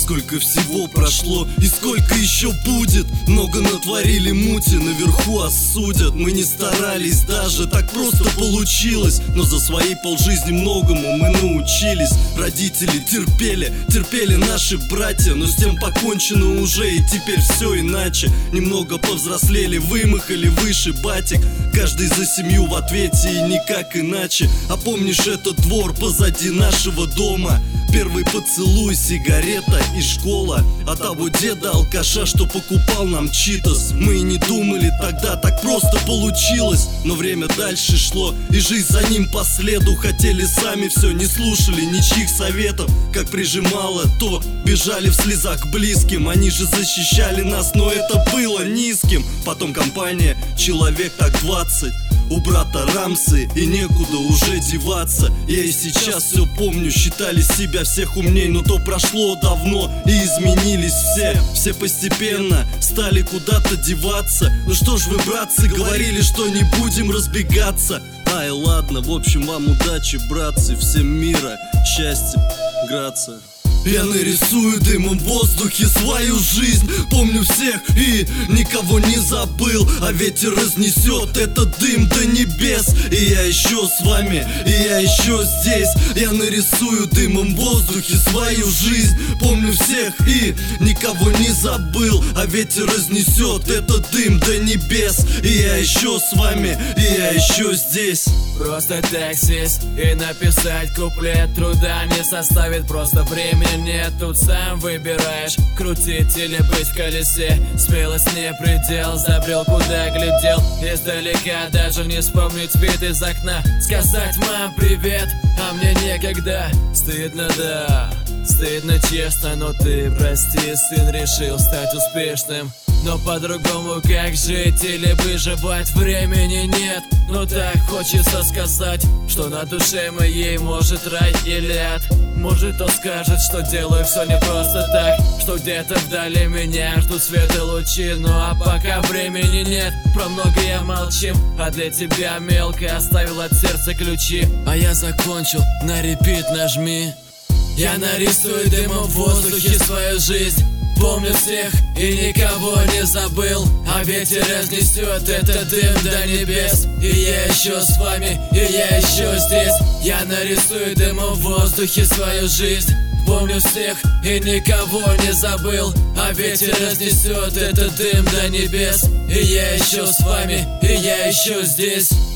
Сколько всего прошло и сколько еще будет. Много натворили мути, наверху осудят. Мы не старались даже, так просто получилось. Но за свои полжизни многому мы научились. Родители терпели наши братья. Но с тем покончено уже, и теперь все иначе. Немного повзрослели, вымахали выше батик. Каждый за семью в ответе и никак иначе. А помнишь этот двор позади нашего дома? Первый поцелуй, сигарета и школа. А того деда-алкаша, что покупал нам читос. Мы и не думали тогда, так просто получилось. Но время дальше шло, и жизнь за ним по следу. Хотели сами все, не слушали ничьих советов. Как прижимало, то бежали в слезах к близким. Они же защищали нас, но это было низким. Потом компания, человек так 20. У брата рамсы, и некуда уже деваться. Я и сейчас все помню, считали себя всех умней. Но то прошло давно, и изменились все постепенно стали куда-то деваться. Ну что ж вы, братцы, говорили, что не будем разбегаться. Ай, ладно, в общем, вам удачи, братцы. Всем мира, счастья, грация. Я нарисую дымом в воздухе свою жизнь. Помню всех и никого не забыл. А ветер разнесет этот дым до небес. И я еще с вами, и я еще здесь. Я нарисую дымом в воздухе свою жизнь. Помню всех и никого не забыл. А ветер разнесет этот дым до небес. И я еще с вами, и я еще здесь. Просто таксист, и написать куплет труда не составит. Просто времени нет, тут сам выбираешь. Крутить или быть в колесе, смелость не предел. Забрел куда глядел, издалека даже не вспомнить вид из окна. Сказать: мам, привет, а мне некогда. Стыдно, да, стыдно честно, но ты прости, сын решил стать успешным. Но по-другому как жить или выживать, времени нет. Но так хочется сказать, что на душе моей может рай или ад. Может, он скажет, что делаю все не просто так, что где-то вдали меня ждут свет и лучи. Ну а пока времени нет, про многое молчим. А для тебя мелко оставил от сердца ключи. А я закончил, на репит нажми. Я нарисую дымом в воздухе свою жизнь. Помню всех и никого не забыл. А ветер разнесет этот дым до небес. И я еще с вами, и я еще здесь. Я нарисую дымом в воздухе свою жизнь. Помню всех и никого не забыл. А ветер разнесет этот дым до небес. И я еще с вами, и я еще здесь.